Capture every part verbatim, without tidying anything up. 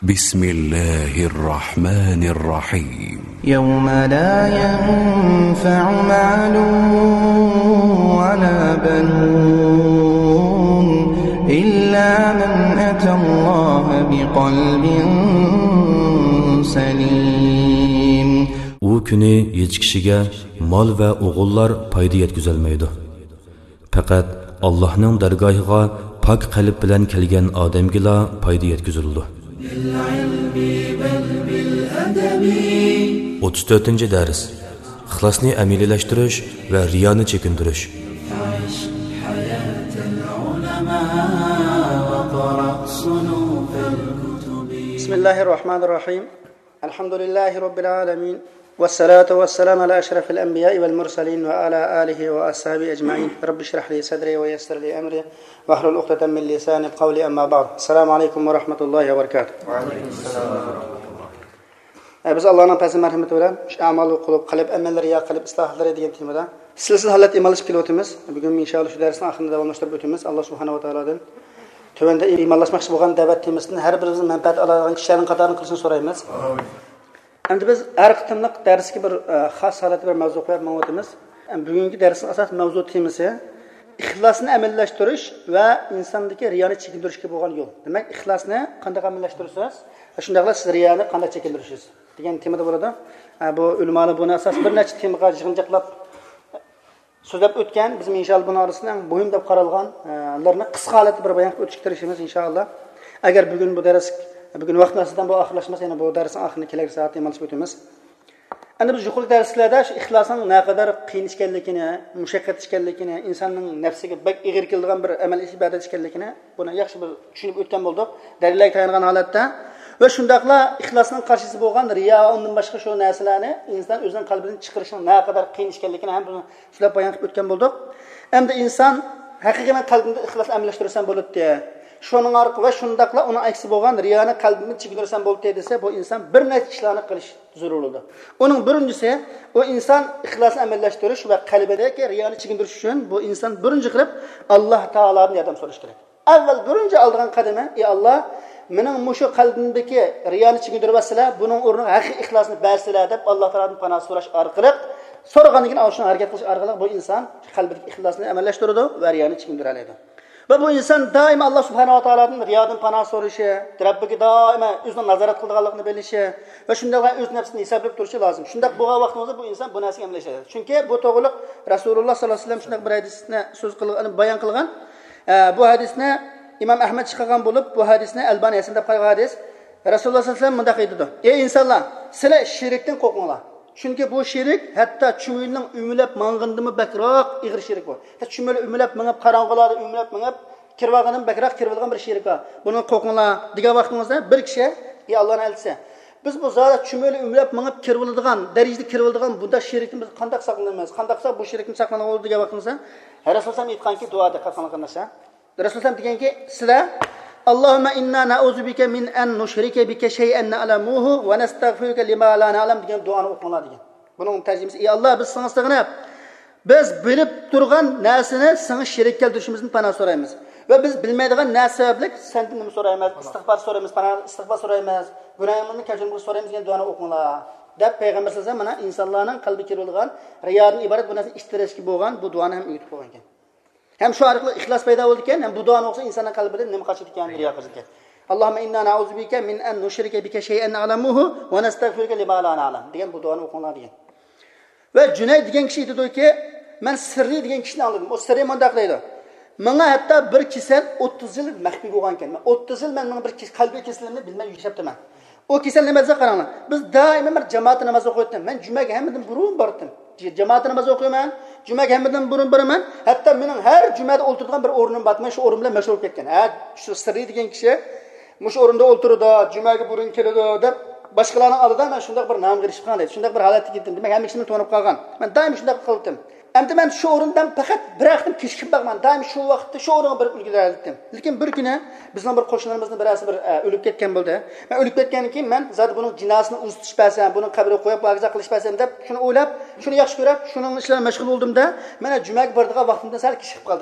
بسم الله الرحمن الرحيم يوم لا ينفع مال ولا بنون إلا من أتى الله بقلب سليم. O günü hiç kişiye mal ve oğullar payda yetküzelmeydi. Fakat Allah'ın dergahıga pak kalp bilen kelgen adamgila payda yetküzüldü. o'ttiz to'rtinchi dars. İxlasni amelileştirish ve riyani çekindirish. Bismillahirrahmanirrahim. Elhamdülillahi Rabbil alemin. والصلاة والسلام على أشرف الأنبياء والمرسلين وعلى آله وأصحابه أجمعين. رب اشرح لي صدري ويسر لي أمري واحلل عقدة من لساني قولي أما بعد. السلام عليكم ورحمة الله وبركاته. وعليكم السلام ورحمة الله. Biz Allah'ın peygamber merhameti bilen amalı kılıp kalp emelleri ya kalp ıslahları diye temada silsiz halat imalış pilotimiz. Bugün inşallah şu dersin ahırında devamlaştırıp ötümüz Allah Subhanahu ve Teala'dan tövende imanlaşmak bolgan davet temizini her birimizin menfaat alacak kişilerin kadarını kılsın sorayımız. Amin. Endi biz har qitimliq darsga bir xos holatda bir mavzu qo'yib mavzuyimiz. Bugungi darsning asosiy mavzu temasi ixlosni amallashtirish va insondagi riyoni chekintirishga bo'lgan yo'l. Demak, ixlosni qanday amallashtirirsaz, shundaqla siz riyoni qanday chekintirishsiz degan temada bo'ladi. Bu ulamolar buni asos bir necha temaga yig'injaqlab so'zlab o'tgan. Biz inshaalloh buni orasidan muhim deb qaralganlarni qisqa holatda bir bayon qilib o'tishga tirishamiz inshaalloh. Agar bugun bu dars Bugün vaqtnasidan bu oxirlashmasa, yana bu darsning oxirini kelasi soatda amalga o'tamiz. Endi biz yuqori darslarda shu ixlosning naqadar qiyin ekanligini, mushaqqat ekanligini, insonning nafsiga bak ig'ir keladigan bir amal ibodat ekanligini buni yaxshi bir tushunib o'tgan bo'ldik. Dalillarga tayangan holatda va shundaqla ixlosning qarshisi bo'lgan riyo, undan boshqa shu narsalarni inson o'zining qalbidan chiqarishning naqadar qiyin ekanligini ham buni shulab bayon qilib o'tgan bo'ldik. Endi inson haqiqatan qalbida ixlos amalashtirsa bo'ladi. Şunun arqı ve şundaqla onun aksi bo'lgan riyoni qalbini chekindirsan bo'ldi desa, bu inson bir nechta ishlarni qilish zarurdir. Uning birincisi, o inson ixlosni amallashtirish va qalbidagi riyoni chekindirish uchun bu inson birinchi qilib Alloh taolodan yordam so'rash kerak. Avval birinchi olgan qadami, ey Alloh, mening mushu qalbimdagi riyoni chekindirib vassalar, buning o'rniga haqiqiy ixlosni bersalar deb Alloh taolodan panoh so'rash orqali so'raganidan olishni harakat qilish orqali bu inson qalbidagi ixlosni amallashtirido va riyoni chekindiradi. Ve bu insan daima Allah Subhanahu wa Ta'ala'nın riyadın panoh so'rashi, Rabbige daima o'zini nazorat qilganligini bilishi va shunday o'z nafsini hisoblab turishi lozim. Shunday bo'lgan vaqtimizda bu inson bu narsaga amalashadi. Chunki bu to'g'riliq Rasululloh sollallohu alayhi vasallam shunday bir hadisni so'z qilgan, bayon qilgan. Bu hadisni Imom Ahmad chiqargan bo'lib, bu hadisni Albani deb qo'ygan hadis. Rasululloh sollallohu alayhi vasallam bunday deydi: "Ey insonlar, sizlar shirkdan qo'rqinglar. Çünkü bu şirik hatta çümülün ümülep mangındımı bekrak igir şirik bu. Hatta çümülü ümülep mangıp karanğılarda ümülep mangıp kirvağının bekrak kirvilgan bir şirik var. Bunun kokuna diga vaxtımızda bir kişi ya Allah'ın elçisi. Biz bu zaten çümülü ümülep mangıp kirvildigan, derecede kirvildigan bunda şirikten biz kandak saklanamaz. Kandaksa bu şirikin saklanan olur diga vaxtımızda. Resulullah aytgan ki duada katlanırsa. Resulullah degan ki sizlar Allahümme inna na'uzu bike min en nushrike bike şey'en na'lamuhu ve nestağfiruke lima la na'lam degan duanı okumalar degan. Bunun tercümesi ey Allah biz sana sığınıp biz bilip turgan narsani sana şirik keltirishimizdan panoh so'raymiz. Ve biz bilmaydigan narsa sabablik sendan nima so'raymiz? İstig'for so'raymiz, panoh istig'for so'raymiz. Gunohimizni kechirim so'raymiz degan duanı okumalar. Deb payg'ambar sollallohu alayhi vasallam mana insonlarning qalbi kirilgan riyodan iborat bu narsa ishtirashki bo'lgan bu duani ham o'tib qo'ygan ekan. Hem şu arqali ixlos paydo bo'ldi ekan, ham bu duoni o'qisa insonning qalbidan nima qochib ekanini riyo qildi ekan. Allohumma inna na'uzu bika min an nushrika bika shay'an na'lamuhu va nastagfiruka lima la na'lam degan bu duoni o'qinglar degan. Ve Junayd degan kishi aytdiki, men sirri degan kishini anladim. O sirri mundaq deydi. Menga hatto bir kasal o'ttiz yil maxfiy bo'lgan ekan. Men o'ttiz yil men bir qalbiy kasallikni bilmay yashaptiman. O kasal nimasi qaranglar. Biz doimo bir jamoat namozi o'qiyotdim. Men jumaga hammadan burun bordim. Jamoat namozi o'qiyman. Jumaga hammadan burun boraman. Hatto mening har jumada o'tirgan bir o'rnim bor. Men shu o'rin bilan mashg'ul ketgan. Ha, shu sirri degan kishi mush o'rinda o'tirdi, jumaga burun keladi deb boshqalarning oldida men shunday bir nom berishib qoldim. Shunday bir holatga ketdim. Demak, hamma ishimni to'nib qolgan. Men doim shunday qildim. Endi men shu o'rindan faqat bir vaqtim kechikib baqman. Doim shu vaqtda shu o'ringa bir ulgurardim. Lekin bir kuni bizning bir qo'shnilarimizning birasi bir o'lib ketgan bo'ldi. Men o'lib ketgandan keyin men zot buning jinasini uzitish pasam, buni qabrga qo'yib bag'za qilish pasam deb shuni o'ylab, shuni yaxshi ko'rib, shuning ishlariga mashg'ul bo'ldimda, mana jumaga boradigan vaqtimdan sal kechikib qoldim.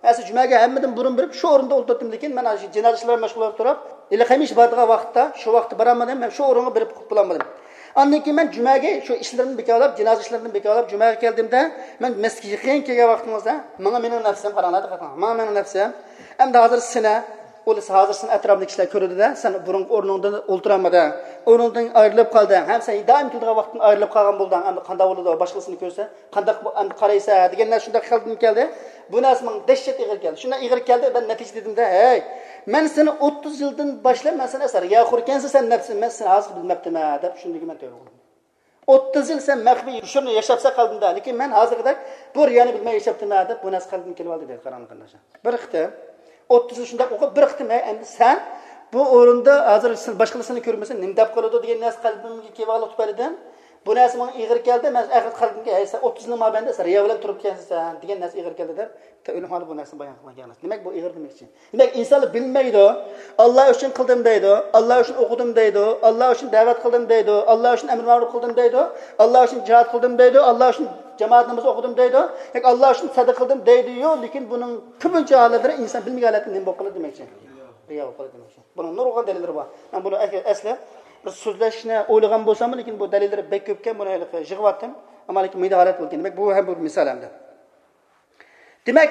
Әсі жүмәге әммеден бұрын беріп, şu орында ұлтаттым декен, мен cenazişler meşgul olup тұрап, ili қаймеш бардыға вақытта, şu vaqtı baramadım, ben şu orunu berip bulamadım. Ondan keyin men jumaga shu ishlarimni bekalab, janoza ishlarimni bekalab jumaga keldimda, men masjidga qiyin kelgan vaqtimizda, menga mening nafsim qaranglar, qarang. Menga mening nafsim, endi hozir seni, o'lisi hozir seni atrofdagi kishilar ko'rdida, sen burun o'rningdan o'ltiramada, o'rningdan ayrilib qolding. Ham sen doim turgan vaqtdan ayrilib qolgan bo'lding. Endi qanday bo'ladi, boshqasini ko'rsa, qanday endi qaraysa deganlar shunday qalbim keldi. Bu narsa menga dahshat ig'ir keldi. Shunday ig'ir keldi, ben natija dedimda, "Hey, men seni o'ttiz yildan boshlab men seni asar yaxur ekansan, sen nafsim, men seni hozir bilmabdima" deb shunday men to'g'ri qildim. o'ttiz yil sen maxfiy shuni yashapsa qalbimda, lekin men hozirda bu riyoni bilmay yashapdima deb bu narsa qalbimga kelib oldi dedi qarang qandaşa. Bir qitim o'ttiz yil shunday o'qib, bir qitim endi sen bu o'rinda hozir boshqalarni ko'rmasa nima deb qoladi degan narsa qalbimga kelib olib tupaydan. Bu narsa menga ig'ir keldi. Men axir qalbimga aysa o'ttiz yil mabanda riyo bilan turib kelsan degan narsa ig'ir keldi deb o'lim hali bu narsani bayon qilgan emas. Demak bu ig'ir demakchi. Demak insonlar bilmaydi, Alloh uchun qildim deydi, Alloh uchun o'qidim deydi, Alloh uchun da'vat qildim deydi, Alloh uchun amr ma'ruf qildim deydi, Alloh uchun jihad qildim deydi, Alloh uchun jamoat namozi o'qidim deydi, yoki Alloh uchun sadaqa qildim deydi-yu, lekin buning ko'pincha holatlar inson bilmaganlikdan nima bo'lib qoladi demakchi. Riyo bo'lib qoladi demakchi. Buning nurg'on dalillari bor. Men buni asli bir so'zlashni o'ylagan bo'lsam, lekin bu dalillar bek ko'pkan, buni yig'yaptim. Ammo lekin menda holat bo'lgan. Demak bu ham bir misol hamda. Demak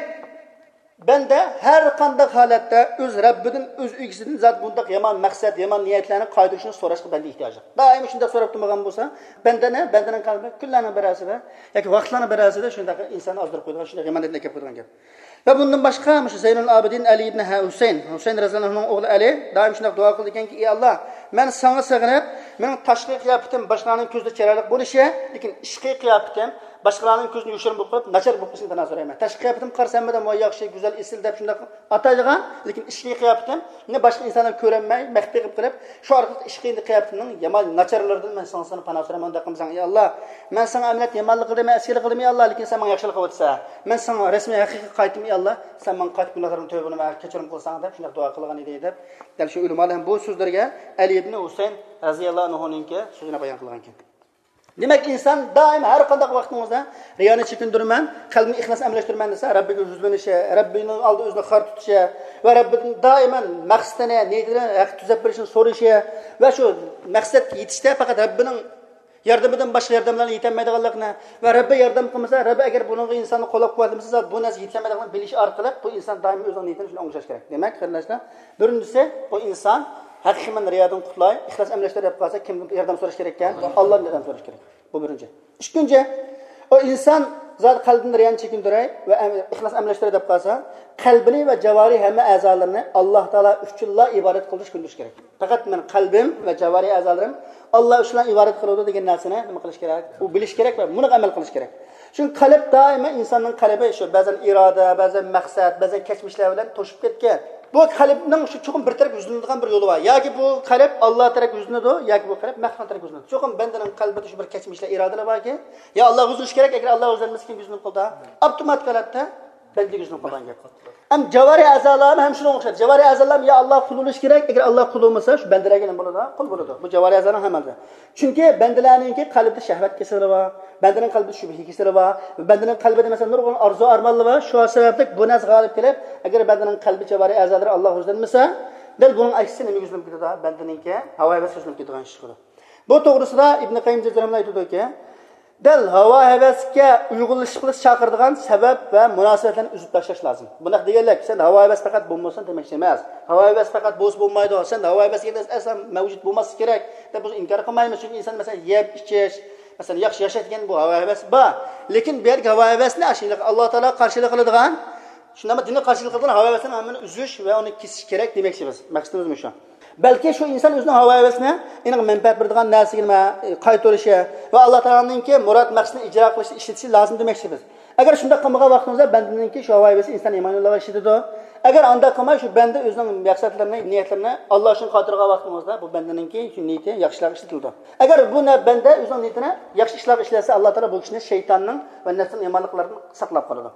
banda har qanday holatda o'z Rabbidan, o'z uyisidan zot bunday yomon maqsad, yomon niyatlarni qaydirishni so'rashga banda ehtiyoji. Doim shunday so'rab turmagan bo'lsa, bandani, bandaning qalbi kunlarning birasida yoki vaqtlarning birasida shunday inson ozdirib qo'ygan, shunday yomonlikni kelib qo'ygan gap. Ve bundan başka şu Zeynul Abidin Ali ibn Hüseyin, Hüseyin radhiyallohu anhu'nun oğlu Ali daim şunday dua qildi ekanki, "Ey Allah, men sana sığınıp, mening tashqi qiyofatim boshqalarning ko'zida chiroyli bo'lishi, lekin ishqiy qiyofatim boshqalarning ko'zini yoshirin bo'lib qolib, nachar bo'lib qolishini tanazur ayman. Tashqi qiyofatim qarsamada mo yaxshi, go'zal, esil deb shunday ataydigan, lekin ishqiy qiyofatim ne boshqa insonlar ko'rolmay, maxfiy qilib qilib, shu orqali ishqiy qiyofatimning yomon nacharlaridan men sana sana tanazur ayman deb qilsang, ey Allah, men sana amaliyat yomonlik qildim, asiylik qildim, ey Allah, lekin sen menga yaxshilik qilibsan. Men sana rasmiy haqiqiy qaytim, ey Allah, sen men qaytib gunohlarimni tövbini va kechirim qilsang deb shunday duo qilgan edi deb, dal shu ulamalar bu so'zlarga Ali ibn Husayn raziyallohu anhu'ningki so'zini bayon qilgan ekan. Demak inson doim har qanday vaqtimizda riyoni chekindirman, qalbini ixlos amlashtirman desa, Rabbiga yuzlanishi, Rabbining oldida o'zini xor tutishi va Rabbidan doiman maqsadini, niyatini haq tuzab berishini so'rashi va shu maqsadga yetishda faqat Rabbining yordamidan boshqa yordamlarga yetolmaydiganligini va Rabbi yordam qilmasa, Rabbi agar buningga insonni qo'llab-quvvatlamasa, bu narsa yetolmaydiganligini bilish orqali bu inson doim o'zining niyatini shunday o'nglash kerak. Demak, qarindoshlar, birinchisi bu inson haqiqiy riyodan qutlay, ixlos amlashlar deb qolsa, kimdan yordam so'rash kerak ekan? Allohdan yordam so'rash kerak. Bu birinchi. Ikkinchi, o inson zot qalbini riyoni chekindiray va ixlos amlashlar deb qolsa, qalbini va javari hamma a'zolarini Alloh taolo uchun ibodat qilish kundirish kerak. Faqat men qalbim va javari a'zolarim Alloh uchun ibodat qiladi degan narsani nima qilish kerak? U bilish kerak va buni amal qilish kerak. Chunki qalb doimo insonning qalbi shu ba'zan iroda, ba'zan maqsad, ba'zan kechmishlar bilan to'shib ketgan. Bu qalbning shu cho'qim bir taraf yuzlanadigan bir yo'li bor. Yoki bu qalb Alloh taraf yuzlanadi, yoki bu qalb mahfan taraf yuzlanadi. Cho'qim bandaning qalbida shu bir kechmishlar, irodalar borki, ya Alloh yuzlanish kerak, agar Alloh yuzlanmasa kim yuzlanib qoldi? Avtomatik holatda banda yuzlanib qolgan gap. Am javari a'zolar ham shunga o'xshaydi. Javari a'zolar ya Alloh qul bo'lish kerak, agar Alloh qul bo'lmasa, shu bandalarga nima bo'ladi? Qul bo'ladi. Bu javari a'zolar ham hamda. Chunki bandalarningki qalbida shahvat kasali bor, bandaning qalbida shubha kasali bor, bandaning qalbida masalan nurg'un orzu armonlar bor. Shu sababli bu narsa g'olib kelib, agar bandaning qalbi javari a'zolari Alloh yuzlanmasa, dal buning aksi nima yuzlanib ketadi? Bandaningki havo havas yuzlanib ketadigan ish qiladi. Bu to'g'risida Ibn Qayyim Jazariy aytadiki, dal havo havasga uyg'unlashib qilish chaqiradigan sabab va munosabatlarni uzib tashlash lozim. Buni deganlar, sen havo havas faqat bo'lmasin demak emas. Havo havas faqat bo'z bo'lmaydi. Sen havo havasga aslan mavjud bo'lmasi kerak deb biz inkor qilmaymiz. Chunki inson masalan yeb, ichish, masalan yaxshi yashaydigan bu havo havas bor. Lekin bu yerga havo havasni ashliq Alloh taolo qarshilik qiladigan, shunday dinga qarshilik qiladigan havo havasini hammani uzish va uni kesish kerak demoqchimiz. Maqsadimiz shu. Balki shu inson o'zining havo havasini, aniq manfaat beradigan narsaga qaytarishi va Alloh taoloninki murod maqsadini ijro qilishni ishlatishi lozim demoqchimiz. Agar shunday qilmagan vaqtimizda bandaninki shu havo havasi inson iymon yo'liga ishlatadi. Agar unda qilmay shu banda o'zining maqsadlarini, niyatlarini Alloh uchun xotirga vaqtimizda bu bandaninki shu niyati yaxshilar ishlatildi. Agar bu banda o'zining niyatini yaxshi ishlar ishlasa, Alloh taolo bu kishini shaytonning va nafsining yomonliklaridan saqlab qoladi.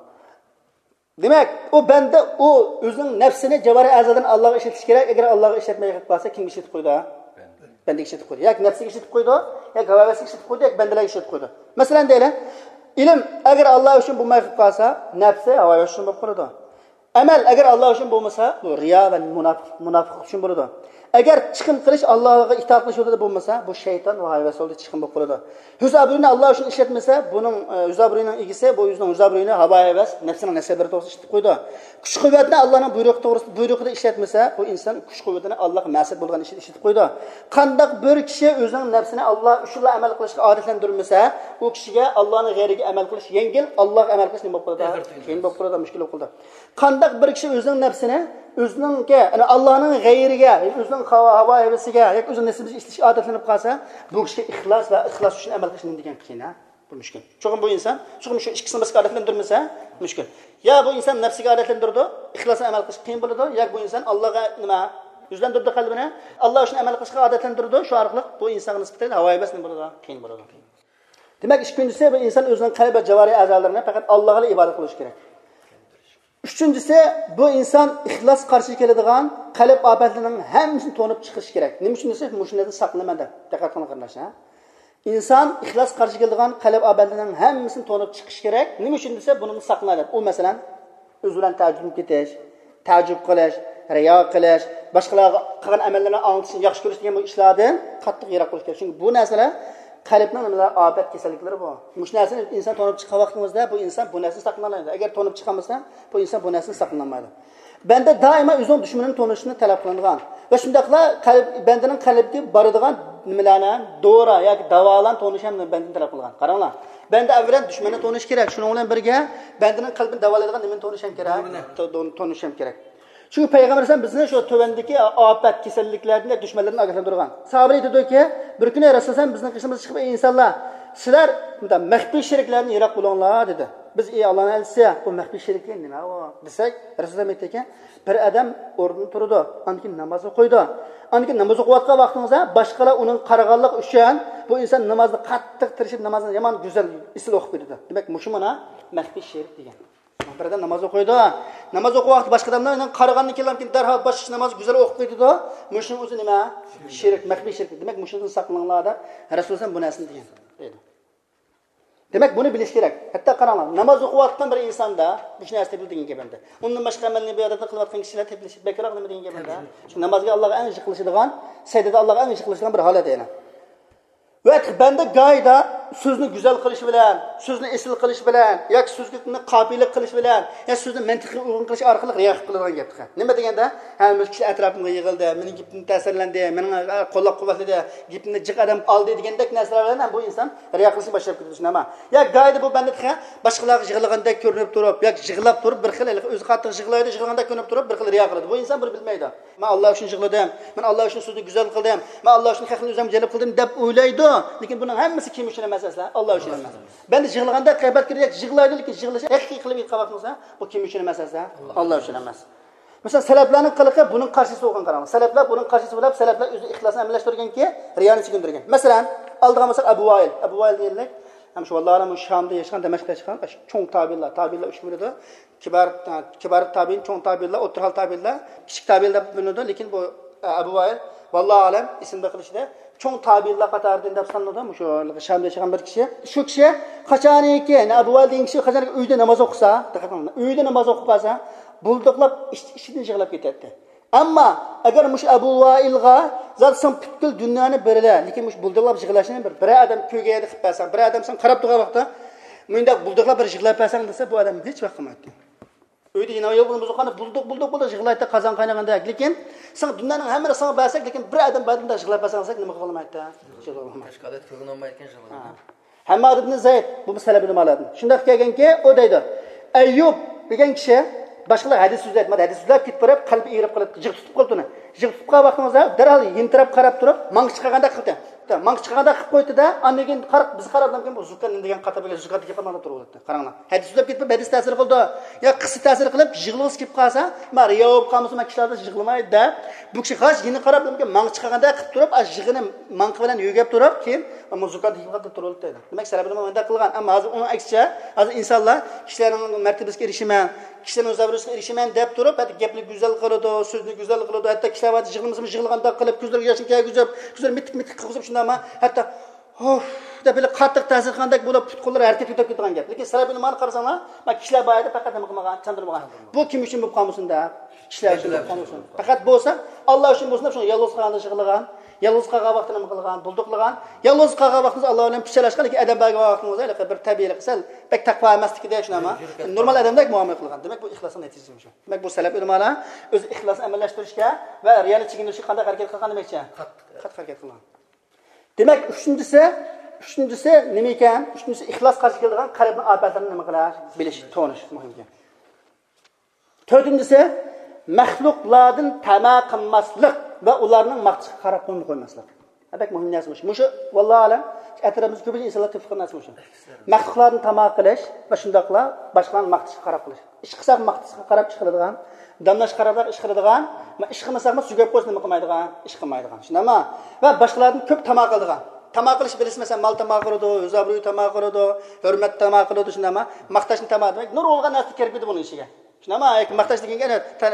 Demak, o banda o o'zining nafsini javari a'zodan Allohga ishlatish kerak. Agar Allohga ishlatmay qolsa, kimga ishlatib qo'ydi? Bandaga ishlatib qo'ydi. Yoki nafsiga ishlatib qo'ydi, yoki havasiga ishlatib qo'ydi, yoki bandalarga ishlatib qo'ydi. Masalan, deylik, ilm agar Alloh uchun bo'lmay qolsa, nafsi havo uchun bo'lib qoladi. Amal agar Alloh uchun bo'lmasa, bu riyo va munofiq munofiqlik uchun bo'ladi. Agar chiqim qilish Allohga itoat qilish yo'lida bo'lmasa, bu shayton va havasolda chiqim bo'lib qoladi. Huzabrini Alloh uchun ishlatmasa, buning Huzabrining egisi bu o'zining Huzabrini havo havas, nafsining nasabari to'g'risida ishlatib qo'ydi. Kuch-quvvatni Allohning buyrug'i to'g'risida buyrug'ida ishlatmasa, bu inson kuch-quvvatini Allohga ma'siyat bo'lgan ishida ishlatib qo'ydi. Qandaq bir kishi o'zining nafsini Alloh uchun amal qilishga odatlantirmasa, u kishiga Allohning g'ayriga amal qilish yengil, Alloh amal qilish nima bo'lib qoladi? Qiyin bo'lib qoladi, mushkul bo'lib qoladi. Qandaq bir kishi o'zining nafsini o'zininga, ya'ni Allohning g'ayriga, o'zining havo havasiga yoki o'zining nafsiga ishlash odatlanib qolsa, bu kishiga ixlos va ixlos uchun amal qilish nima degan qiyin, ha? Bu mushkul. Chunki bu inson, chunki shu ikkisini birga odatlantirmasa, mushkul. Ya bu inson nafsiga odatlantirdi, ixlosga amal qilish qiyin bo'ladi, yoki bu inson Allohga nima o'zlantirdi qalbini, Alloh uchun amal qilishga odatlantirdi, shu orqali bu insonga nisbatan havo havasi nima bo'ladi? Qiyin bo'ladi. Demak, ikkinchisi bu inson o'zining qalb va javoriy a'zolarini faqat Allohga ibodat qilish kerak. Üçüncüsü bu insan ixlos qarshi keladigan qalb ofatlarining hammasini to'nib chiqish kerak. Nima uchun desa, mushundan saqlamada. Diqqat qiling qardoshlar. İnsan ixlos qarshi keladigan qalb ofatlarining hammasini to'nib chiqish kerak. Nima uchun desa, buni saqlanadi. U masalan, o'z bilan ta'jub ketish, ta'jub qilish, riyo qilish, boshqalarga qilgan amallarni anglashni yaxshi ko'rish degan bu ishlardan qattiq yiroq bo'lish kerak. Chunki bu narsalar qalbning nimalar ofat kasalliklari bor. Mush narsani inson to'nib chiqqan vaqtimizda bu inson bu narsani saqlanadi. Agar to'nib chiqmasa, bu inson bu narsani saqlanmaydi. Banda doimo o'zining dushmanini to'nishni talab qilingan va shundaqla qalb bandaning qalbiga boradigan nimalarni dora yoki davolan to'nish ham bandaning talab qilgan. Qaranglar. Banda avval dushmanni to'nish kerak. Shuning bilan birga bandaning qalbini davolaydigan nimani to'nish ham kerak. To'nish ham kerak. Çünkü Peygamber Efendimiz bizne şu tövendeki afet, keselliklerden, düşmanlardan agahlandırgan. Sahabe dedi ki, bir gün Resulullah bizden kışımız çıkıp ey insanlar, sizler mehbi şirklerden yirak bulunlar dedi. Biz ey Allah'ın elçisi, bu mehbi şirkler ne o? Desek, Resulullah dedi ki, bir adam ordunu turdu, anki namazı koydu. Anki namazı kuvvetli vaktimize, başkalar onun karagallık üşüyen, bu insan namazını kattık tırışıp namazını yaman güzel isil okup dedi. Demek muşumana mehbi şirk diyen. Bir adam namaz okuydu. Namaz oku vakti başka adamlar qaragandan keyin darhol bosh namoz güzel o'qib qo'ydi-da. Mushning o'zi nima? Shirk, mahbiy shirk. Demak, mushundan saqlaninglar-da. Rasululloh bu narsani degan dedi. Demak, buni bilish kerak. Hatto qaranglar, namoz o'qiyotgan bir insonda bu narsa bildigan gapanda. Undan boshqa amalni bu yerda qilayotgan kishilar teplashib bekorroq nima degan gapanda. Shu namozga Allohga eng yaqin qilishadigan, sajdada Allohga eng yaqin qilishadigan bir holat yana. Ve bende gayda sözünü güzel kılış bilen, sözünü esil kılış bilen, ya sözünü kabilik kılış bilen, ya sözünü mentıklı uygun kılış arkalık riyak kılınan yaptık. Ne degende? Hem kişi etrafımda yığıldı, benim gipimde tesirlendi, benim kollak kuvvetli, gipimde cık adam aldı degende nesnelerden bu insan riyak kılışını başlayıp gidiyorsun ama. Ya gayda bu bende başkalar jığılığında görünüp durup, ya jığılap durup bir xil öz kattığı jığılaydı, jığılığında görünüp durup bir xil riyak kıldı. Bu insan bunu bilmeydi. Ben Allah için jığıladım, ben Allah için sözünü güzel kıldım, ben Allah için hakkını özüm celip kıldım dep oylaydı. Lekin bunun hemmasi kim uchun emas aslan? Alloh uchun emas. Ben de yig'laganda qaybat kirib yig'laydi, lekin yig'lash haqiqiy qilib yetqabaqmasa, bu kim uchun emas aslan? Alloh uchun emas. Mesela salaflarning qiliqi buning qarshisi bo'lgan qarang. Salaflar buning qarshisi bo'lib, salaflar o'zi ixlosni amalashtirganki, riyoni chekindirgan. Masalan, aldiga olsak Abu Vail, Abu Vail deyiladi. Ham shu vallahi ham Shamda yashgan, Damashqda yashgan, cho'ng tabiinlar, tabiinlar uch bo'ladi. Kibar kibar tabiin, cho'ng tabiinlar, o'rtal tabiinlar, kichik tabiinlar bo'ladi, lekin bu Abu Vail vallahi alam ismda qilishda çoğun tabiirler qatarında deb sanıldı mı şu Şam'da yaşayan bir kişi. Şu kişi qaçaniki, Abu Vail degan kişi qaçaniki uyda namaz o'qisa, diqqat uyda namaz o'qib qolsa, bulduqlab ishini yig'lab ketadi. Ammo agar mush Abu Vailga zatsan butkul dunyoni berila, lekin mush bulduqlab yig'lashini bir bir odam ko'gaydi qilib qo'ysan, bir odam sen qarab turgan vaqtda menda bulduqlab bir yig'lab qo'ysan desa, bu odam hech vaqt qilmaydi. Uyda yine yo'q bo'lib qolib bulduq bulduq bulduq yig'laydi qozon qaynaganda, lekin sen dunyoning hammasini sana bersak, lekin bir odam badanda yig'lab qo'ysansak nima qilmaydi? Tashqalat ko'rin olmayotgan yig'laydi. Hammad ibn Zayd bu masalani maladi. Shunday kelganki, o deydi. Ayyub degan kishi boshqalar hadis so'z aytmadi, hadis so'zlab ketib borib, qalbi erib qolib, jig' tutib qoldi uni. Jig' tutib qolgan vaqtimizda darhol yintirab qarab turib, mang chiqarganda qildi. Mang chiqarganda qilib qo'ydi-da, andan keyin qarab biz qarabdan keyin bu zukan degan qatorga zukat deb qolmadi turibdi. Qaranglar. Hadis so'zlab ketib, hadis ta'sir qildi. Ya qisi ta'sir qilib, yig'lig'is kelib qolsa, Mariya bo'lib qolmasa, men kishilarda yig'lamaydi da. Bu kishi xo'sh, yini qarab keyin mang chiqarganda qilib turib, yig'ini mang bilan yo'gab turib, keyin zukat deb qoldi turibdi dedi. Demak, sababini menda qilgan, ammo hozir uning aksicha, hozir insonlar kishilarning martabasiga erishiman, kishilarning o'zlariga erishiman deb turib, hatto gapni go'zal qiladi, so'zni go'zal qiladi, hatto kishilar yig'ilmasini yig'ilganda qilib, ko'zlariga yoshni kelgizib, ko'zlar mitik-mitik qilib shundaymi? Hatto Of, deb böyle qattiq ta'sir qilgandek bo'lib putqullar harakat etib ketgan gap. Lekin salaf ilmini qarasanglar, mana kishilar boyida faqat nima qilmagan, chandirmagan. Bu kim uchun bo'lib qolmasin-da? Kishilar uchun bo'lib qolmasin. Faqat bo'lsa, Alloh uchun bo'lsa, shuni yolg'iz qilganda qilgan, yolg'iz qolgan vaqtida nima qilgan, bulduqlagan, yolg'iz qolgan vaqtingiz Alloh bilan pichalashgan, lekin adam bergan vaqtingiz ila bir tabiiy qilsal, bek taqvo emasligida shunama, normal odamdek muomala qilgan. Demak bu ixlosning natijasi shu. Demak bu salaf ilmlar o'z ixlosini amallashtirishga va riyani chekinishga qanday harakat qilgan demakchi? Qattiq harakat qilgan. Demak, uchinchisi, uchinchisi nima ekan? Uchinchisi ixlos qarshi keladigan qalbning ofatlarini nima qilar? Bilish, to'nish muhim ekan. To'rtinchisi, maxluqlardan tama qilmaslik va ularning maqsadga qarab qo'ymaslik. Bak muhim narsa shu. Mushu vallohu alam atrofimizda ko'p insonlar tafaqqa narsa shu. Maxluqlarni tama qilish va shundaqla boshqalarning maqsadga qarab qilish. Ish qilsak maqsadga qarab ish qiladigan, damlash qarab ish qiladigan, va ish qilmasak ham sugab qo'ysa nima qilmaydigan, ish qilmaydigan. Shunama va boshqalardan ko'p tama qiladigan. Tama qilish bilsam, mal tama qiladi, o'zabruy tama qiladi, hurmat tama qiladi, shunama maqtashni tama demak, nur olgan narsa kerak edi buning ishiga. Shunama maqtash deganga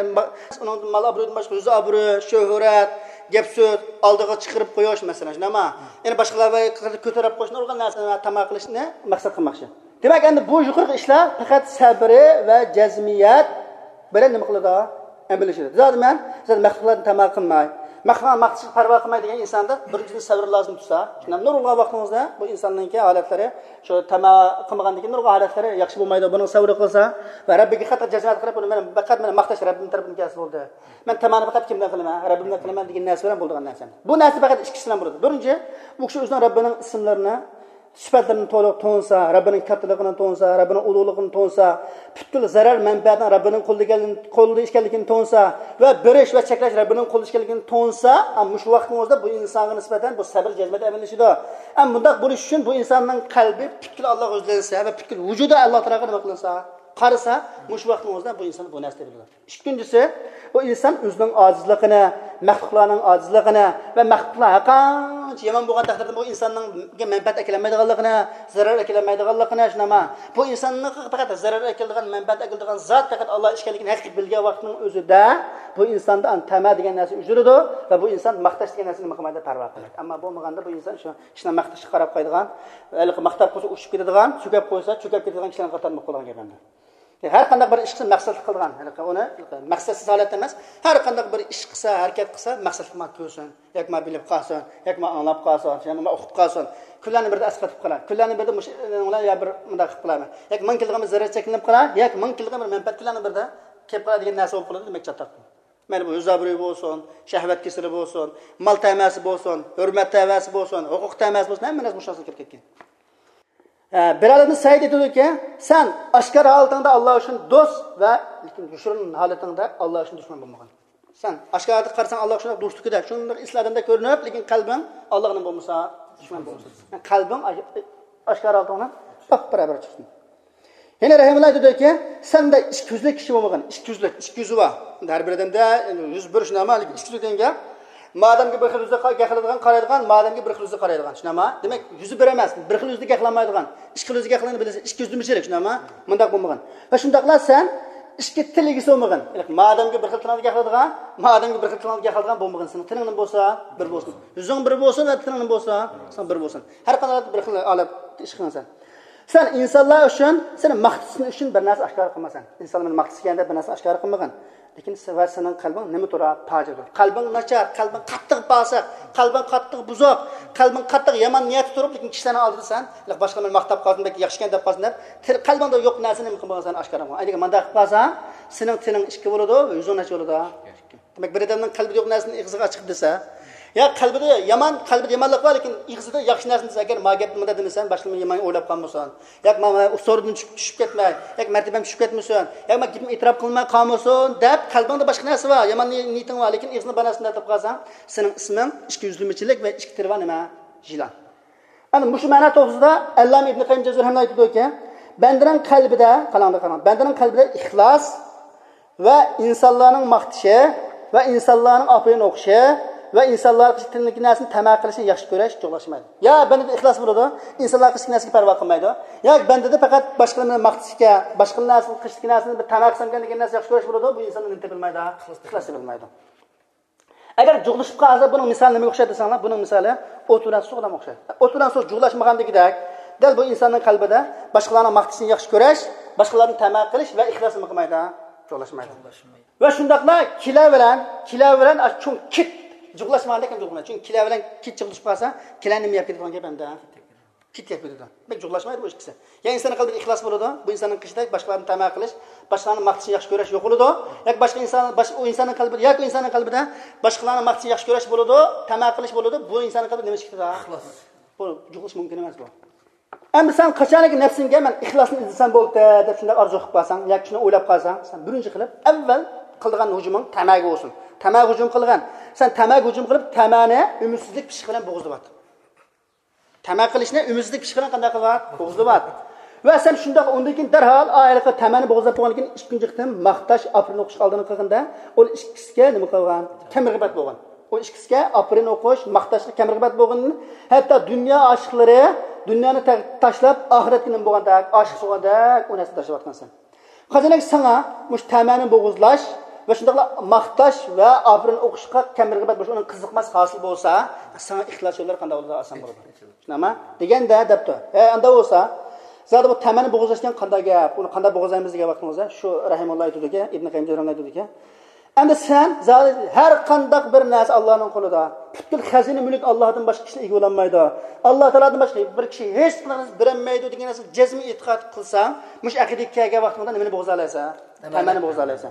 uning mal obro'dan boshqa o'zi obro', shuhrat, gap so'z oldiga chiqarib qo'yish masalan, shunama. Endi boshqalarga ko'tarib qo'yishni urgan narsani tama qilishni maqsad qilmoqchi. Demak, endi bu yuqorqi ishlar faqat sabri va jazmiyat bilan nima qiladi? Amalashadi. Zo'rman, siz maxluqlarni tama qilmay, maxluqlar maqsadga parvo qilmaydigan insonda birinchi sabr lozim tutsa, shundan nurg'on vaqtingizda bu insonning holatlari, shu tama qilmagandan nurg'on holatlari yaxshi bo'lmaydi. Buni sabr qilsa va Rabbiga qattiq jazmat qilib, buni men faqat men maqtash Rabbim tarafidan kelsa bo'ldi. Men tamani faqat kimdan qilaman? Rabbimdan qilaman degan narsa bilan bo'lgan narsa. Bu narsa faqat ikkisidan bo'ladi. Birinchi, bu kishi o'zining Rabbining ismlarini sifatlarini to'liq to'nsa, Rabbining kattaligini to'nsa, Rabbining ulug'ligini to'nsa, butkul zarar manfaatni Rabbining qo'lida qo'lida ekanligini to'nsa va berish va cheklash Rabbining qo'lida ekanligini to'nsa, ammo shu vaqtimizda bu insonga nisbatan bu sabr jazmat amalishida. Am bundaq bo'lish uchun bu insonning qalbi butkul Alloh o'zlansa va butkul vujudi Alloh tarafga nima qilinsa, qarasa, mush vaqtimizda bu inson bu narsa biladi. Ikkinchisi, bu inson o'zining ojizligini, maxluqlarning ojizligini va maxluqlar qancha yomon bo'lgan taqdirda bu insonning manfaat kelmaydiganligini, zarar kelmaydiganligini shunama. Bu insonning faqat zarar keladigan, manfaat keladigan zot faqat Alloh ishkanligini haqiqiy bilgan vaqtning o'zida bu insonda antama degan narsa ujuridi va bu inson maqtash degan narsani nima qilmaydi, parvo qilmaydi. Ammo bo'lmaganda bu inson shu ishni maqtashga qarab qo'yadigan, hali maqtab qo'ysa ushib ketadigan, chukab qo'ysa chukab ketadigan kishilar qatorida qolgan gapanda. Har qanday bir ish qilsa maqsad qilgan, uni maqsadsiz holat emas. Har qanday bir ish qilsa, harakat qilsa, maqsad qilmoq ko'rsin, yoki ma bilib qolsin, yoki ma anglab qolsin, yoki ma o'qib qolsin. Kunlarni birda asqatib qolar. Kunlarni birda ular ya bir bunday qilib qolaman. Yoki ming kilogramm zarar cheklanib qolar, yoki ming kilogramm manfaat kunlarni birda kelib qoladigan narsa bo'lib qoladi demak chataq. Mana bu o'zabro'y bo'lsin, shahvat kesiri bo'lsin, mal tamasi bo'lsin, hurmat tamasi bo'lsin, huquq tamasi bo'lsin, hamma narsa mushasini kirib ketgan. Birodarni Said aytadiki, sen oshkor holatingda Alloh uchun do'st va lekin yushirin holatingda Alloh uchun dushman bo'lmagan. Sen oshkorda qarasang Alloh uchun do'stlikda, shunday isladimda ko'rinib, lekin qalbing Allohning bo'lmasa, dushman bo'lsa. Qalbing oshkor holatingdan to'q barabar chiqsin. Yana rahimulloh aytadiki, senda ikki yuzli kishi bo'lmagan, ikki yuzli, ikki yuzi bor. Har bir odamda yuz bir shunama, lekin ikki yuz degan madamga bir xil yuzda gaqiladigan, qaraydigan, madamga bir xil yuzda qaraydigan. Shunama? Demak, yuzi bir emas, bir xil yuzda gaqlamaydigan. Ikki xil yuzda gaqlanib bilasiz, ikki yuzlimichilik, shunama? Mundaq bo'lmagan. Va shundaqlar sen ikki tilligisi bo'lmagan. Madamga bir xil tilni gaqiladigan, madamga bir xil tilni gaqiladigan bo'lmagan. Sening tilingning bo'lsa, bir bo'lsin. Yuzing bir bo'lsin va tilingning bo'lsa, sen bir bo'lsin. Har qanday bir xil olib ish qilsan. Sen insonlar uchun, seni maqsading uchun bir narsa oshkor qilmasan. Insonlar maqsadganda bir narsa oshkor qilmagan. Lekin va sening qalbing nima turadi? Pajidir. Qalbing nachar, qalbing qattiq bosiq, qalbing qattiq buzoq, qalbing qattiq yomon niyat turib, lekin kishilarni oldida sen, boshqalar maqtab qolsin, yaxshikan deb qolsin deb, qalbingda yo'q narsani nima qilmasan oshkor qilma. Ayniqsa manda qilib qolsan, sening tiling ikki bo'ladi, yuzing nacha bo'ladi. Demak, bir odamning qalbida yo'q narsani ig'ziga chiqib desa, ya qalbida yomon, qalbida yomonlik bor, lekin ig'zida yaxshi narsani desa, agar ma gapni nima demasan, boshqa yomon o'ylab qolmasan, yoki ma usordan tushib ketmay, yoki martabam tushib ketmasin, yoki ma gapni e'tirof qilmay qolmasin deb qalbingda boshqa narsa bor, yomon niyating bor, lekin ig'zini banasini deb qolsan, sening isming ikki yuzlimichilik va ikki tirva nima? Jilan. Ana bu shu ma'no to'g'risida Allama ibn Qayyim Jazir ham aytdiki, bandaning qalbida, qalanda qalan, bandaning qalbida ixlos va insonlarning maqtishi va insonlarning opirini o'qishi va insonlar qilishtirgan narsani tamak qilishni yaxshi ko'rish jo'lashmaydi. Ya banda ixlos bo'ladi, insonlar qilishgan narsaga parvo qilmaydi. Ya bandada faqat boshqalarni maqtashga, boshqa narsani qilishgan narsani bir tamak qilgan degan narsa yaxshi ko'rish bo'ladi, bu insonni nima bilmaydi, ixlos bilmaydi. Agar jug'lashib qolsa, buning misoli nimaga o'xshaydi desanglar, buning misoli o't bilan suv bilan o'xshaydi. O't bilan suv jug'lashmagandagidek, dal bu insonning qalbida boshqalarning maqtishini yaxshi ko'rish, boshqalarni tamah qilish va ixlosni qilmaydi, jug'lashmaydi. Va shundaqla kila bilan, kila bilan chung kit jug'lashmaganda ham jug'lamaydi. Chunki kila bilan kit jug'lashib qolsa, kilani nima yapib turgan gap hamda. Kit yapib turadi. Bek jug'lashmaydi bu ikkisi. Ya insonning qalbida ixlos bo'ladi, bu insonning qishida boshqalarni tamah qilish, boshqalarning maqtishini yaxshi ko'rish yo'q bo'ladi. Yoki boshqa inson, boshqa u insonning qalbida, yoki insonning qalbida boshqalarning maqtishini yaxshi ko'rish bo'ladi, tamah qilish bo'ladi. Bu insonning qalbida nima chiqadi? Ixlos. Bu jug'lash mumkin emas bu. Endi sen qachonki nafsingga men ixlosni izlasam bo'ldi deb shunday orzu qilib qolsang, yoki shuni o'ylab qolsang, sen birinchi qilib avval qilgan hujuming tamaga bo'lsin. Tamaga hujum qilgan. Sen tamaga hujum qilib, tamani umidsizlik pishiq bilan bo'g'izlab. Tama qilishni umidsizlik pishiq bilan qanday qilib bo'g'izlab. Va sen shunday undan keyin darhol oilaga tamani bo'g'izlab qo'ygandan keyin ikkinchi qitim maqtash afrin o'qish oldini qilganda, u ikkisiga nima qilgan? Kamirg'ibat bo'lgan. O ikkisiga afrin o'qish, maqtashga kamirg'ibat bo'lgan. Hatto dunyo oshiqlari dunyoni tashlab oxiratga nima bo'lganda, oshiq bo'lganda, u narsani tashlayotgansan. Qachonki sana mush tamani bo'g'izlash va shunday maqtash va afrin o'qishga kamirg'ibat bo'lish, uning qiziqmas hosil bo'lsa, sana ixlos yo'llar qanday bo'ladi, oson bo'ladi. Nima? Deganda debdi. E, anda bo'lsa, zodi bu tamani bo'g'izlashdan qanday gap, uni qanday bo'g'izlaymiz degan vaqtimizda shu rahimulloh aytdi-ki, Ibn Qayyim Jawziyy aytdi-ki, endi sen zodi har qanday bir narsa Allohning qo'lida. Butkul xazina mulk Allohdan boshqa kishi ega bo'lmaydi. Alloh taolodan boshqa bir kishi hech qanday bermaydi degan narsa jazmi e'tiqod qilsang, mush aqidaga kelgan vaqtida nimani bo'g'izlaysan? Tamani bo'g'izlaysan.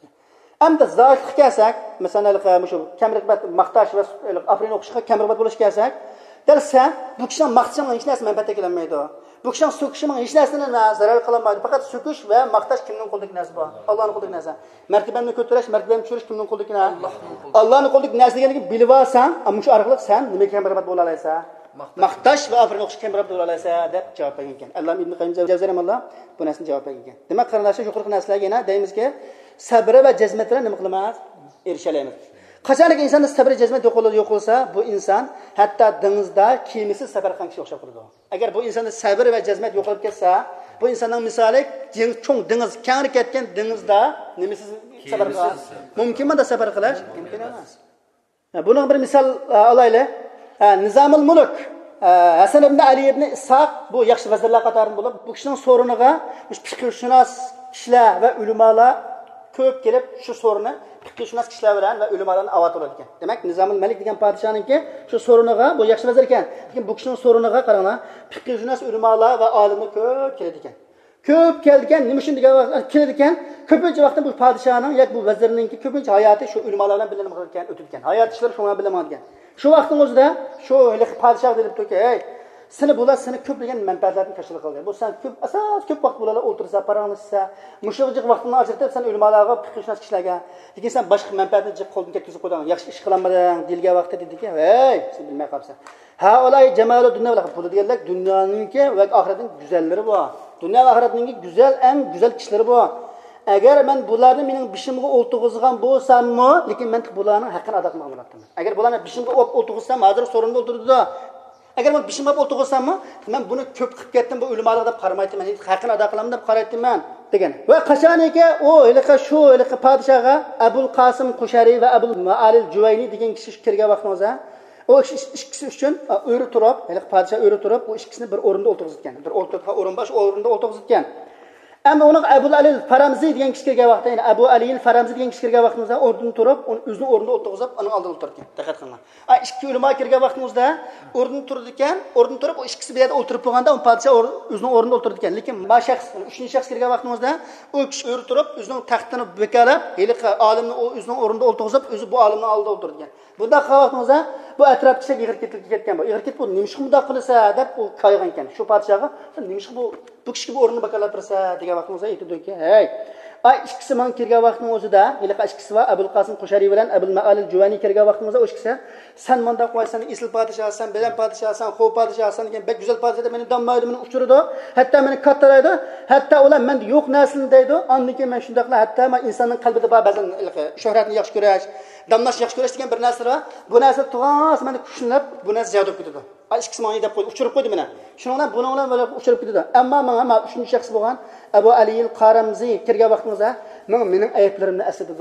Endi zohir kelsak, masalan, shu kamribat maqtash va afrin o'qishga kamribat bo'lish kelsak, dersa bu kishining maqtashining hech narsa manfaat kelmaydi. Bu kishining so'kishining hech narsani zarar qilmaydi. Faqat so'kish va maqtash kimning qo'lidagi narsa bor? Allohning qo'lidagi narsa. Martabani ko'tarish, martabani tushirish kimning qo'lidagi narsa? Allohning qo'lidagi narsa deganiki bilib olsang, shu orqali sen nima kamribat bo'la olaysan? Maqtash va afrin o'qish kamribat bo'la olaysan deb javob bergan ekan. Alloh Ibn Qayyim Jawziyy rahimahulloh bu narsani javob bergan ekan. Demak, qarindoshlar, yuqorqi narsalarga yana deymizki, sabr va jazmat bilan nima qilamiz? Erishalaymiz. Qachonki insonda sabr jazmat yo'q bo'lsa, bu inson hatto dengizda kemisiz safarxon kishi o'xshab qoladi. Agar bu insonda sabr va jazmat yo'qolib ketsa, bu insonning misoli cho'ng dengiz, keng ketgan dengizda nimasiz safarxon mumkinmi da safar qilish? Mumkin emas. Buning bir misol olaylik. Nizamul Mulk Hasan ibn Ali ibn Ishaq bu yaxshi vazirlar qatoridan bo'lib, bu kishining so'riniga fiqhshunos kishilar va ulamolar ko'p kelib shu so'rini fiqhshunos kishilar bilan va ulamolarni avot bo'ladi ekan. Demak, Nizamul Malik degan podshohningki shu so'riniga bu yaxshi vazir ekan. Lekin bu kishining so'riniga qaranglar, fiqhshunos ulamolar va olimlar ko'p keladi ekan. Ko'p keldi ekan, nima shunday keladi ekan? Ko'pincha vaqtda bu podshohning yoki bu vazirningki ko'pincha hayoti shu ulamolar bilan bilinib qolgan, o'tib ekan. Hayot ishlari shunga bilinmagan. Shu vaqtning o'zida shu podshoh debdi-ki, "Ey, seni bular seni ko'plagan manfaatlarni tashkil qilgan. Bu sen ko'p asos ko'p vaqt bularga o'tirsa, paranglashsa, mushug'jiq vaqtini ajratib sen ulamolarga, fiqhshunos kishilarga, lekin sen boshqa manfaatni jiq qo'ldan ketkizib qo'yding, yaxshi ish qilmading" dilga vaqtda dedi-ki, "Ey, sen bilmay qolsan. Ha, olay jamoat dunyo bilan pul deganlar dunyoninki va oxiratning go'zallari bor. Dunyo va oxiratning go'zal, eng go'zal kishlari bor. Agar men bularni mening bishimga o'ltig'izgan bo'lsam-mi, lekin men bularning haqqini ado qilmoqman bo'lardim. Agar bularni bishimga o'ltig'izsam, hozir so'rinda o'tirdi-da. Agar men bishimga o'ltig'izsam-mi, men buni ko'p qilib ketdim, bu ulamolar deb qaramayman, men haqqini ado qilaman deb qarayman" degan. Va qachoniki u hiliqa shu hiliqa podshohga Abul Qasim Qushari va Abul Ma'alil Juvayni degan kishi kirgan vaqtimizda, o ikkisi uchun o'ri turib, hiliqa podshoh o'ri turib, u ikkisini bir o'rinda o'ltig'izgan. Bir o'ltirgan o'rin bosh o'rinda o'ltig'izgan. Ama onun Abu Ali Faramzi degan kishi kelgan vaqtda, ya'ni Abu Ali Faramzi degan kishi kelgan vaqtimizda o'rnidan turib, uni o'zining o'rnida o'tirg'izib, uning oldida o'tirgan. Diqqat qilinglar. A ikki ulamo kirgan vaqtimizda o'rnidan turdi ekan, o'rnidan turib, o ikkisi birga o'tirib bo'lganda, u podshoh o'zining o'rnida o'tirdi ekan. Lekin ma shaxs, uchinchi shaxs kirgan vaqtimizda, u kishi o'rib turib, o'zining taxtini bekalab, hiliqa olimni o'zining o'rnida o'tirg'izib, o'zi bu olimning oldida o'tirdi ekan. Bunda vaqtimizda bu atrofga ig'ir ketib ketgan bu. Ig'ir ketib bu nimishq bunday qilsa deb u qaygan ekan. Shu podshohga, "Sen nimishq bu bu kishiga bu o'rnini bakalab tursa" degan vaqtimizda aytdi-ki, "Hey, ay ikkisi men kirgan vaqtning o'zida, hiliqa ikkisi va Abul Qasim Qushari bilan Abul Ma'alil Juvani kirgan vaqtimizda o ikkisi, sen menda qo'ysan, isl podshohsan, bilan podshohsan, xo'p podshohsan degan bek go'zal podshoh deb meni dammaydi, meni uchirdi, hatto meni kattalaydi, hatto ular menda yo'q narsani deydi. Ondan keyin men shundaqla hatto men insonning qalbida bor ba'zan shuhratni yaxshi ko'rash, damlash yaxshi ko'rash degan bir narsa bor. Bu narsa tug'as meni kuchlab, bu narsa javob ketdi. Ay ikkisi meni deb qo'ydi, uchirib qo'ydi meni. Shuning bilan buning bilan bo'lib uchirib ketdi. Ammo men ham uchinchi shaxs bo'lgan Abu Ali al-Qaramzi kirgan vaqtimizda men mening ayblarimni esladi.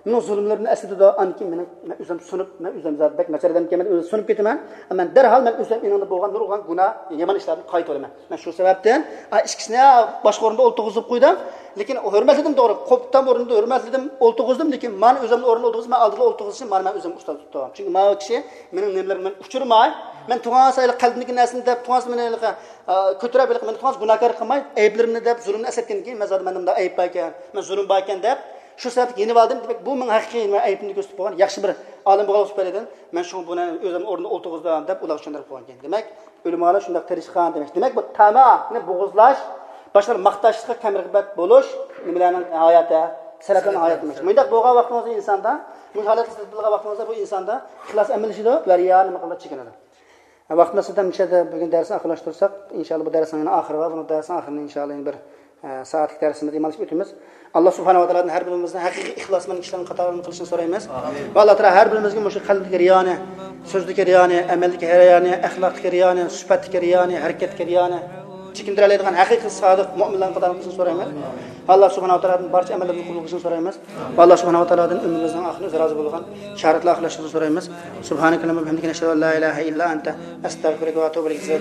Bunun zulümlerini aslida da anki men men özüm sunup men özüm zat bek meseleden kemen özüm sunup ketaman. Men derhal men özüm inandı bolgan nurgan günah yaman işlerni qaytaraman. Men şu sebepten ikkisine başqa orunda oltuğuzup qo'ydim. Lekin hurmatladim to'g'ri. Qopdan o'rinda hurmatladim, oltuğuzdum, lekin men özüm o'rinda oltuğuzum, men aldıda oltuğuzum, men men özüm usta tutdim. Çünkü men kishi mening nemlarim men uchurmay, men tuğan saylı qalbimdagi narsani deb tuğan meni ko'tarib bilib, men tuğan gunohkor qilmay, ayblarimni deb zulmni asatgan keyin mazad menimda ayb bor ekan, men zulm bor ekan deb shu sababga yenib oldim. Demak, bu men haqiqiy men aybimni ko'rsatib qo'ygan yaxshi bir olim bo'lgan o'spalardan men shu buni o'zim o'rnida oltuğuzdim deb ular tushuntirib qo'ygan ekan. Demak, ulamolar shunday tirishgan demak. Demak, bu tamani bo'g'izlash, boshqa maqtashlikqa kamrig'bat bo'lish nimalarning hayoti, salafning hayoti emas. Bundaq bo'lgan vaqtimizda insonda, bu holatda bo'lgan vaqtimizda bu insonda ixlos amal ishida va riyo nima qilib chiqadi. Vaqtimizda mishada bugun darsni aqlashtirsak, inshaalloh bu darsning oxiri va bu darsning oxirini inshaalloh bir saatlik darsimizni amalga o'tamiz. Alloh subhanahu va taolodan har birimizdan haqiqiy ixlos bilan ishlarni qatorini qilishini so'raymiz. Va Alloh taolo har birimizga shu qalbdagi riyoni, so'zdagi riyoni, amaldagi riyoni, axloqdagi riyoni, sifatdagi riyoni, harakatdagi riyoni chekindiradigan haqiqiy sodiq mu'minlarning qatorini qilishini so'raymiz. Alloh subhanahu va taolodan barcha amallarni qabul qilishini so'raymiz. Va Alloh subhanahu va taolodan umrimizning oxirini rozi bo'lgan sharatlar axlashini so'raymiz. Subhanaka wa bihamdika nashhadu an la ilaha illa anta astaghfiruka wa atubu ilayk.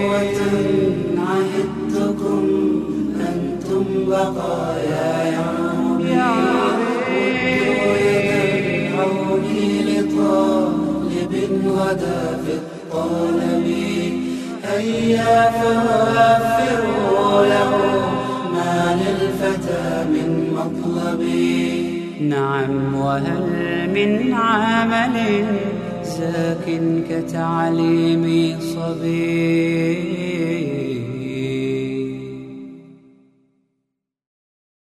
أنتم بقايا يعربي عوني لطالب غدا في الطلب هيا فوفروا له ما للفتى من مطلب نعم وهل من عمل زاك كتعليم صبي